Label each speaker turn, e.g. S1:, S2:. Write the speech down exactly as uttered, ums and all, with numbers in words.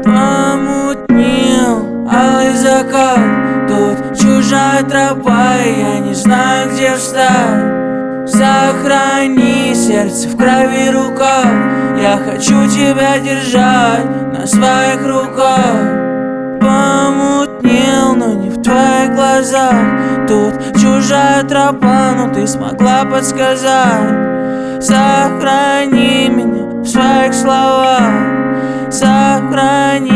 S1: Помутнел алый закат, тут чужая тропа, и я не знаю, где встать. Сохрани сердце в крови руках, я хочу тебя держать на своих руках. Помутнел, но не в твоих глазах, тут чужая тропа, но ты смогла подсказать. Сохрани меня в своих словах, сохрани